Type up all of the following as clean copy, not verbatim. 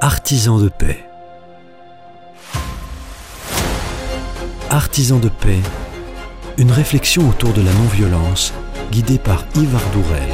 Artisans de paix. Artisans de paix, une réflexion autour de la non-violence, guidée par Yves Ardourel.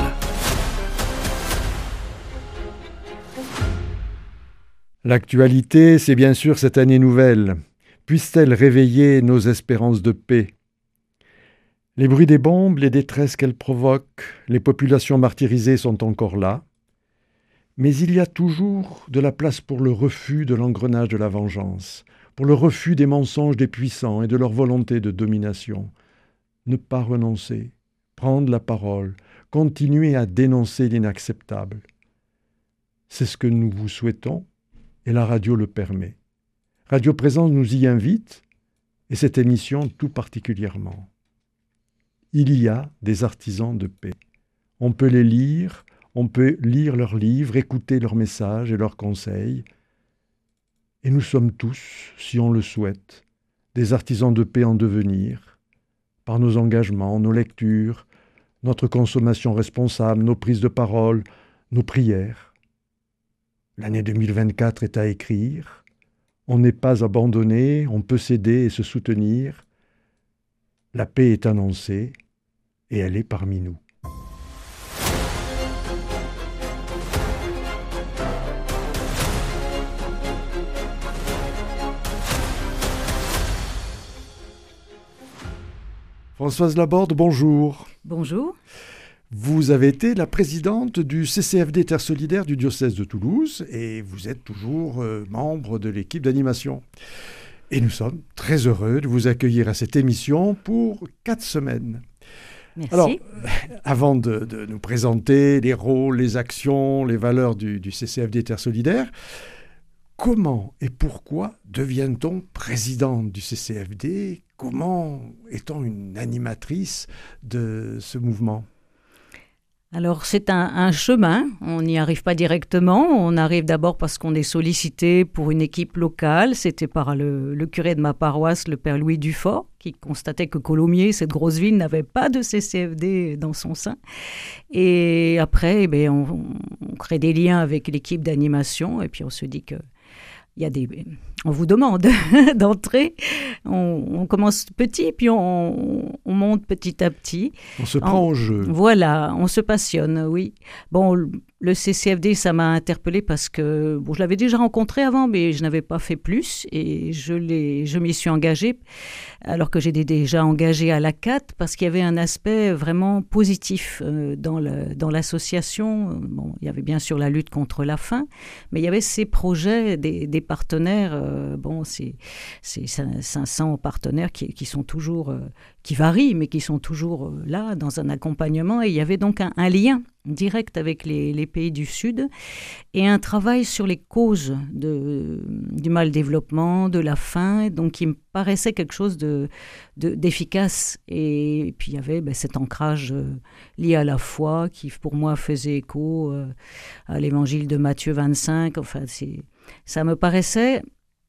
L'actualité, c'est bien sûr cette année nouvelle. Puisse-t-elle réveiller nos espérances de paix ? Les bruits des bombes, les détresses qu'elles provoquent, les populations martyrisées sont encore là. Mais il y a toujours de la place pour le refus de l'engrenage de la vengeance, pour le refus des mensonges des puissants et de leur volonté de domination. Ne pas renoncer, prendre la parole, continuer à dénoncer l'inacceptable. C'est ce que nous vous souhaitons et la radio le permet. Radio Présence nous y invite et cette émission tout particulièrement. Il y a des artisans de paix. On peut les lire, on peut lire leurs livres, écouter leurs messages et leurs conseils. Et nous sommes tous, si on le souhaite, des artisans de paix en devenir, par nos engagements, nos lectures, notre consommation responsable, nos prises de parole, nos prières. L'année 2024 est à écrire. On n'est pas abandonné, on peut s'aider et se soutenir. La paix est annoncée et elle est parmi nous. Françoise Laborde, bonjour. Bonjour. Vous avez été la présidente du CCFD Terre Solidaire du diocèse de Toulouse et vous êtes toujours membre de l'équipe d'animation. Et nous sommes très heureux de vous accueillir à cette émission pour 4 semaines. Merci. Alors, avant de nous présenter les rôles, les actions, les valeurs du CCFD Terre Solidaire, comment et pourquoi devient-on présidente du CCFD ? Comment est-on une animatrice de ce mouvement ? Alors, c'est un chemin. On n'y arrive pas directement. On arrive d'abord parce qu'on est sollicité pour une équipe locale. C'était par le curé de ma paroisse, le père Louis Dufort, qui constatait que Colomiers, cette grosse ville, n'avait pas de CCFD dans son sein. Et après, on crée des liens avec l'équipe d'animation et puis on se dit que on vous demande d'entrer, on commence petit, puis on monte petit à petit. On se prend au jeu. Voilà, on se passionne, oui. Bon, le CCFD, ça m'a interpellée parce que je l'avais déjà rencontré avant, mais je n'avais pas fait plus, et je m'y suis engagée, alors que j'étais déjà engagée à l'ACAT, parce qu'il y avait un aspect vraiment positif dans l'association. Bon, il y avait bien sûr la lutte contre la faim, mais il y avait ces projets des partenaires. C'est 500 partenaires qui sont toujours, qui varient, mais qui sont toujours là dans un accompagnement. Et il y avait donc un lien direct avec les pays du Sud et un travail sur les causes du mal-développement, de la faim, donc qui me paraissait quelque chose d'efficace. Et puis il y avait cet ancrage lié à la foi qui pour moi faisait écho à l'évangile de Matthieu 25. Enfin, ça me paraissait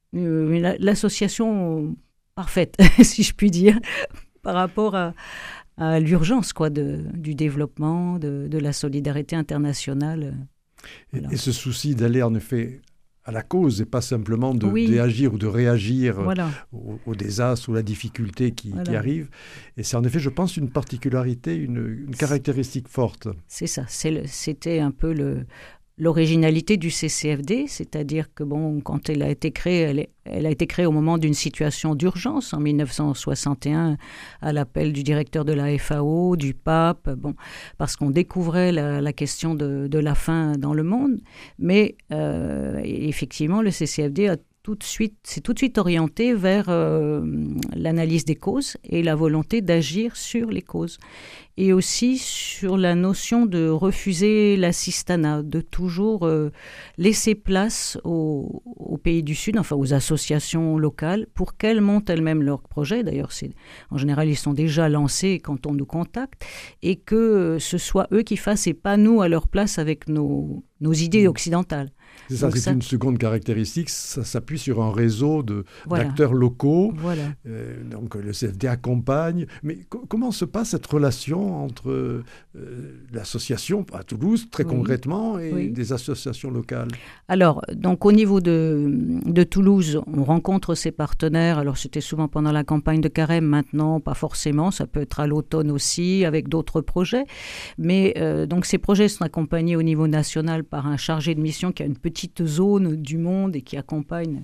l'association parfaite, si je puis dire, par rapport à l'urgence du développement, de la solidarité internationale. Et ce souci d'aller en effet à la cause et pas simplement oui. d'agir ou de réagir voilà. au désastre ou la difficulté qui arrive. Et c'est en effet, je pense, une particularité, une caractéristique forte. C'est ça, c'était un peu l'originalité du CCFD, c'est-à-dire que quand elle a été créée, elle a été créée au moment d'une situation d'urgence en 1961 à l'appel du directeur de la FAO, du pape, parce qu'on découvrait la question de la faim dans le monde. Mais effectivement, le CCFD s'est tout de suite orienté vers l'analyse des causes et la volonté d'agir sur les causes. Et aussi sur la notion de refuser l'assistanat, de toujours laisser place aux pays du Sud, enfin aux associations locales, pour qu'elles montent elles-mêmes leurs projets. D'ailleurs, en général, ils sont déjà lancés quand on nous contacte, et que ce soit eux qui fassent et pas nous à leur place avec nos idées occidentales. C'est ça, donc c'est une seconde caractéristique, ça s'appuie sur un réseau voilà. d'acteurs locaux. Voilà. Donc le CFD accompagne. Mais comment se passe cette relation entre l'association à Toulouse, très concrètement, et des associations locales? Alors, donc au niveau de Toulouse, on rencontre ses partenaires. Alors c'était souvent pendant la campagne de Carême, maintenant pas forcément, ça peut être à l'automne aussi, avec d'autres projets. Mais donc ces projets sont accompagnés au niveau national par un chargé de mission qui a une petite zone du monde et qui accompagne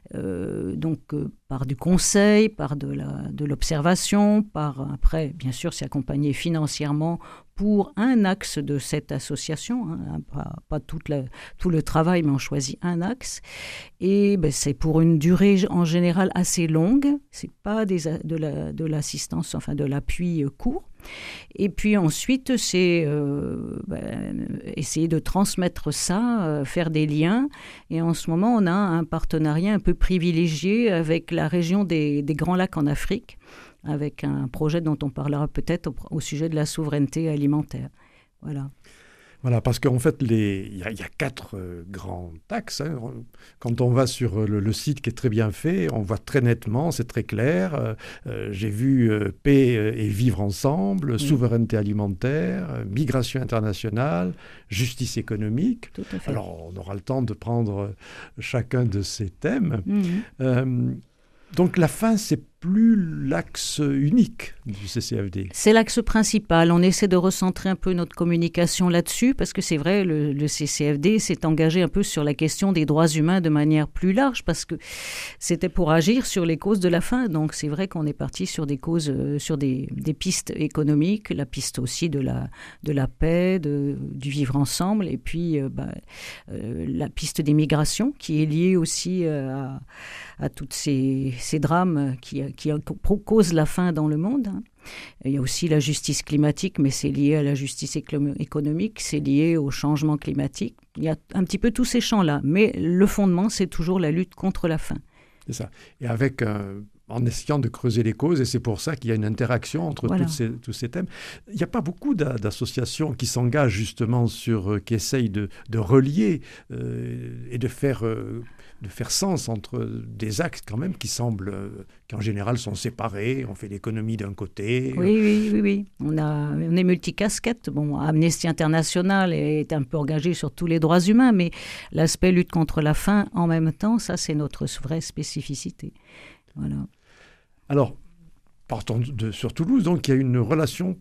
par du conseil, par de l'observation, après, bien sûr, c'est accompagné financièrement pour un axe de cette association, pas tout le travail, mais on choisit un axe. Et c'est pour une durée en général assez longue, c'est pas de l'assistance, enfin de l'appui court. Et puis ensuite, c'est essayer de transmettre ça, faire des liens. Et en ce moment, on a un partenariat un peu privilégié avec la région des Grands Lacs en Afrique, avec un projet dont on parlera peut-être au sujet de la souveraineté alimentaire. Voilà. Voilà, parce qu'en fait, il y a 4 grands axes. Quand on va sur le site qui est très bien fait, on voit très nettement, c'est très clair. J'ai vu paix et vivre ensemble, souveraineté alimentaire, migration internationale, justice économique. Tout à fait. Alors, on aura le temps de prendre chacun de ces thèmes. Donc la faim, c'est plus l'axe unique du CCFD. C'est l'axe principal. On essaie de recentrer un peu notre communication là-dessus parce que c'est vrai, le CCFD s'est engagé un peu sur la question des droits humains de manière plus large parce que c'était pour agir sur les causes de la faim. Donc c'est vrai qu'on est parti sur des causes, sur des pistes économiques, la piste aussi de la paix, du vivre ensemble et puis la piste des migrations qui est liée aussi à tous ces drames qui causent la faim dans le monde. Il y a aussi la justice climatique, mais c'est lié à la justice économique, c'est lié au changement climatique. Il y a un petit peu tous ces champs-là, mais le fondement, c'est toujours la lutte contre la faim. C'est ça. Et en essayant de creuser les causes, et c'est pour ça qu'il y a une interaction entre tous ces thèmes. Il n'y a pas beaucoup d'associations qui s'engagent justement qui essayent de relier et de faire sens entre des axes quand même qui en général sont séparés. On fait l'économie d'un côté. Oui. On est multicasquette. Bon, Amnesty International est un peu engagé sur tous les droits humains, mais l'aspect lutte contre la faim en même temps, ça c'est notre vraie spécificité. Voilà. Alors, partons sur Toulouse, donc il y a une relation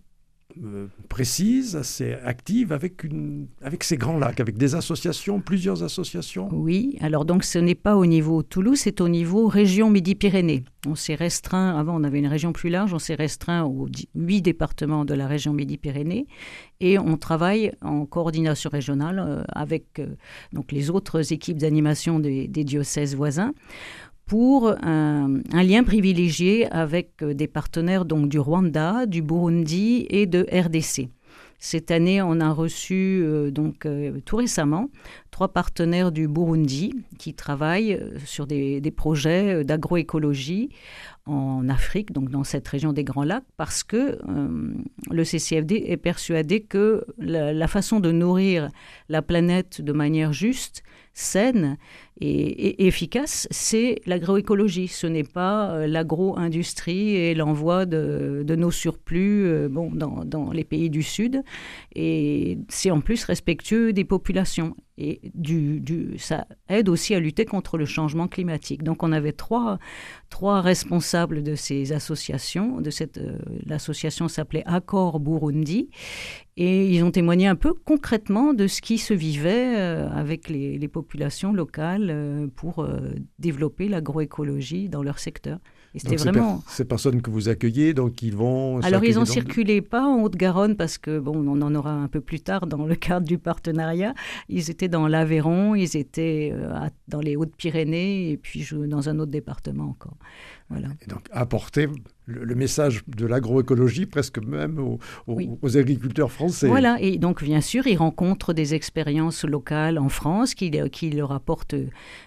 précise, assez active avec ces grands lacs, avec des associations, plusieurs associations. Oui, alors donc ce n'est pas au niveau Toulouse, c'est au niveau région Midi-Pyrénées. On s'est restreint, avant on avait une région plus large, on s'est restreint aux 8 départements de la région Midi-Pyrénées et on travaille en coordination régionale avec donc les autres équipes d'animation des diocèses voisins pour un lien privilégié avec des partenaires donc du Rwanda, du Burundi et de RDC. Cette année, on a reçu tout récemment 3 partenaires du Burundi qui travaillent sur des projets d'agroécologie en Afrique, donc dans cette région des Grands Lacs, parce que le CCFD est persuadé que la façon de nourrir la planète de manière juste, saine et efficace, c'est l'agroécologie. Ce n'est pas l'agro-industrie et l'envoi de nos surplus dans les pays du Sud. Et c'est en plus respectueux des populations. Et ça aide aussi à lutter contre le changement climatique. Donc on avait trois responsables de ces associations. L'association s'appelait Accord Burundi. Et ils ont témoigné un peu concrètement de ce qui se vivait avec les populations locales pour développer l'agroécologie dans leur secteur. Et c'était vraiment... Ces personnes que vous accueillez, donc ils vont... Alors ils n'ont circulé pas en Haute-Garonne parce que, on en aura un peu plus tard dans le cadre du partenariat. Ils étaient dans l'Aveyron, ils étaient dans les Hautes-Pyrénées et puis dans un autre département encore. Voilà. Et donc apporter le message de l'agroécologie presque même aux agriculteurs français. Voilà, et donc bien sûr, ils rencontrent des expériences locales en France qui leur apportent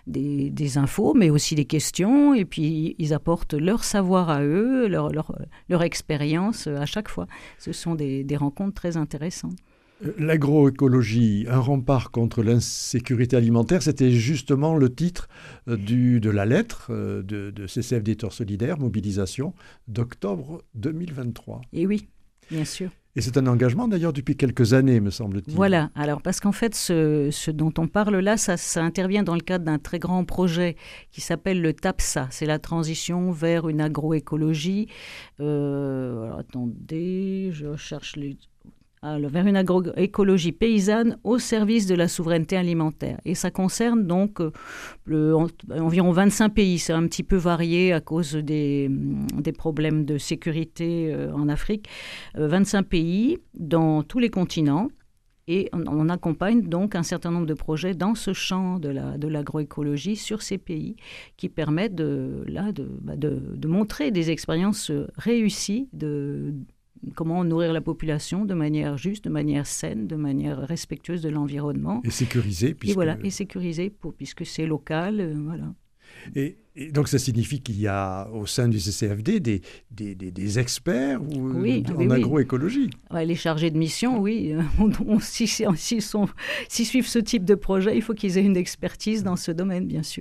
des infos, mais aussi des questions, et puis ils apportent leur savoir à eux, leur expérience à chaque fois. Ce sont des rencontres très intéressantes. L'agroécologie, un rempart contre l'insécurité alimentaire, c'était justement le titre de la lettre de CCFD Territoires Solidaires, mobilisation d'octobre 2023. Et oui, bien sûr. Et c'est un engagement d'ailleurs depuis quelques années, me semble-t-il. Voilà, alors parce qu'en fait, ce dont on parle là, ça intervient dans le cadre d'un très grand projet qui s'appelle le TAPSA. C'est la transition vers une agroécologie. Alors, attendez, je cherche vers une agroécologie paysanne au service de la souveraineté alimentaire. Et ça concerne donc environ 25 pays. C'est un petit peu varié à cause des problèmes de sécurité en Afrique. 25 pays dans tous les continents. Et on accompagne donc un certain nombre de projets dans ce champ de l'agroécologie sur ces pays qui permettent de montrer des expériences réussies de comment nourrir la population de manière juste, de manière saine, de manière respectueuse de l'environnement. Et sécurisée. Et sécurisée puisque c'est local. Voilà. Et donc ça signifie qu'il y a au sein du CCFD des experts en agroécologie. Ouais, les chargés de mission, oui. S'ils suivent ce type de projet, il faut qu'ils aient une expertise dans ce domaine, bien sûr.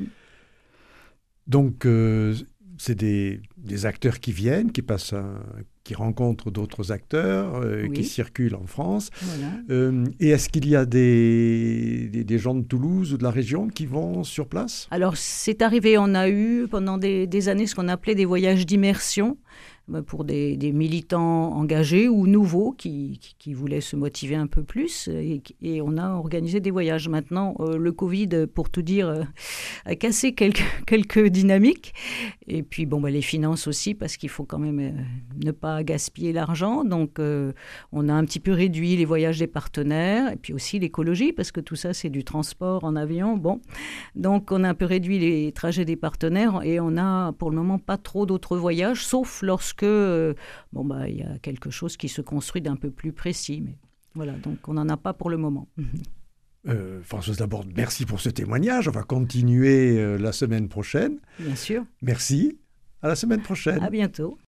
Donc c'est des acteurs qui viennent, qui rencontrent d'autres acteurs, qui circulent en France. Voilà. Et est-ce qu'il y a des gens de Toulouse ou de la région qui vont sur place ? Alors, c'est arrivé, on a eu pendant des années ce qu'on appelait des voyages d'immersion pour des militants engagés ou nouveaux qui voulaient se motiver un peu plus. Et on a organisé des voyages. Maintenant, le Covid, pour tout dire, a cassé quelques dynamiques. Et puis, les finances aussi, parce qu'il faut quand même ne pas gaspiller l'argent. Donc, on a un petit peu réduit les voyages des partenaires. Et puis aussi l'écologie, parce que tout ça, c'est du transport en avion. Donc, on a un peu réduit les trajets des partenaires. Et on a, pour le moment, pas trop d'autres voyages, sauf lorsque il y a quelque chose qui se construit d'un peu plus précis. Mais voilà, donc on n'en a pas pour le moment. Françoise Laborde, merci pour ce témoignage. On va continuer la semaine prochaine. Bien sûr. Merci. À la semaine prochaine. À bientôt.